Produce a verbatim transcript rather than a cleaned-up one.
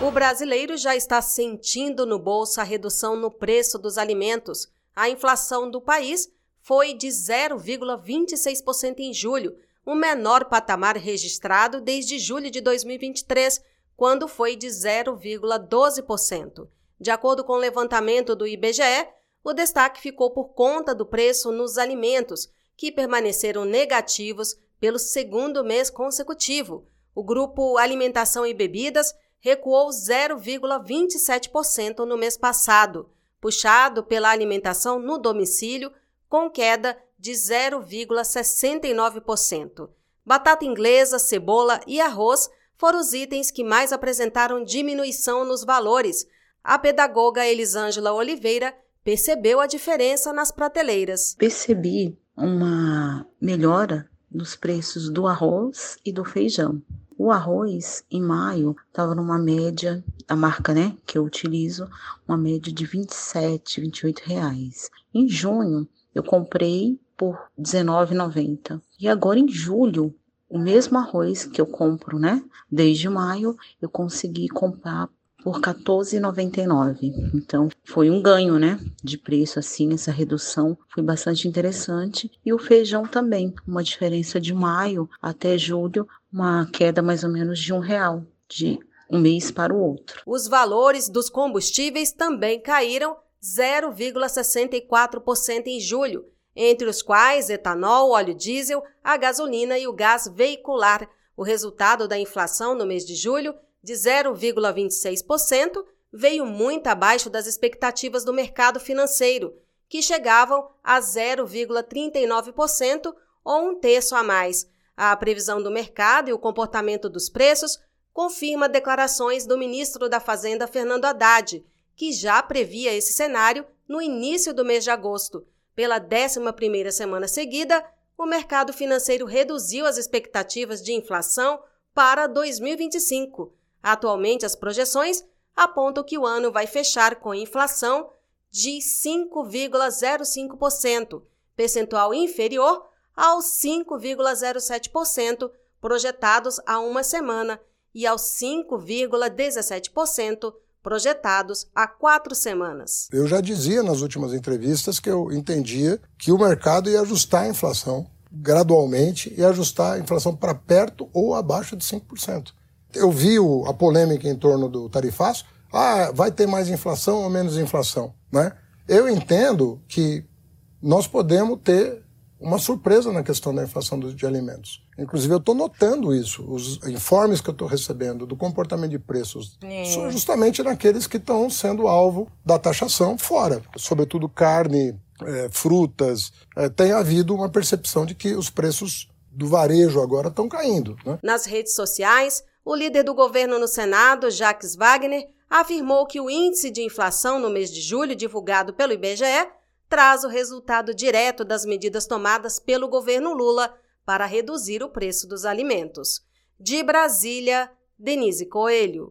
O brasileiro já está sentindo no bolso a redução no preço dos alimentos. A inflação do país foi de zero vírgula vinte e seis por cento em julho, o menor patamar registrado desde julho de dois mil e vinte e três, quando foi de zero vírgula doze por cento. De acordo com o levantamento do I B G E, o destaque ficou por conta do preço nos alimentos, que permaneceram negativos pelo segundo mês consecutivo. O grupo Alimentação e Bebidas recuou zero vírgula vinte e sete por cento no mês passado, puxado pela alimentação no domicílio, com queda de zero vírgula sessenta e nove por cento. Batata inglesa, cebola e arroz foram os itens que mais apresentaram diminuição nos valores. A pedagoga Elisângela Oliveira percebeu a diferença nas prateleiras. Percebi uma melhora nos preços do arroz e do feijão. O arroz, em maio, estava numa média, a marca né, que eu utilizo, uma média de vinte e sete, vinte e oito reais. Em junho, eu comprei por dezenove reais e noventa centavos. E agora, em julho, o mesmo arroz que eu compro, né, desde maio, eu consegui comprar por quatorze reais e noventa e nove centavos. Então, foi um ganho, né, de preço, assim, essa redução foi bastante interessante. E o feijão também, uma diferença de maio até julho, uma queda mais ou menos de um real, de um mês para o outro. Os valores dos combustíveis também caíram zero vírgula sessenta e quatro por cento em julho, entre os quais etanol, óleo diesel, a gasolina e o gás veicular. O resultado da inflação no mês de julho, de zero vírgula vinte e seis por cento, veio muito abaixo das expectativas do mercado financeiro, que chegavam a zero vírgula trinta e nove por cento ou um terço a mais. A previsão do mercado e o comportamento dos preços confirma declarações do ministro da Fazenda, Fernando Haddad, que já previa esse cenário no início do mês de agosto. Pela décima primeira semana seguida, o mercado financeiro reduziu as expectativas de inflação para dois mil e vinte e cinco. Atualmente, as projeções apontam que o ano vai fechar com inflação de cinco vírgula zero cinco por cento, percentual inferior aos cinco vírgula zero sete por cento projetados há uma semana e aos cinco vírgula dezessete por cento projetados há quatro semanas. Eu já dizia nas últimas entrevistas que eu entendia que o mercado ia ajustar a inflação gradualmente e ajustar a inflação para perto ou abaixo de cinco por cento. Eu vi o, a polêmica em torno do tarifaço. Ah, vai ter mais inflação ou menos inflação, né? Eu entendo que nós podemos ter uma surpresa na questão da inflação de alimentos. Inclusive, eu estou notando isso. Os informes que eu estou recebendo do comportamento de preços é. são justamente naqueles que estão sendo alvo da taxação fora. Sobretudo carne, é, frutas. É, tem havido uma percepção de que os preços do varejo agora estão caindo, né? Nas redes sociais, o líder do governo no Senado, Jacques Wagner, afirmou que o índice de inflação no mês de julho, divulgado pelo I B G E, traz o resultado direto das medidas tomadas pelo governo Lula para reduzir o preço dos alimentos. De Brasília, Denise Coelho.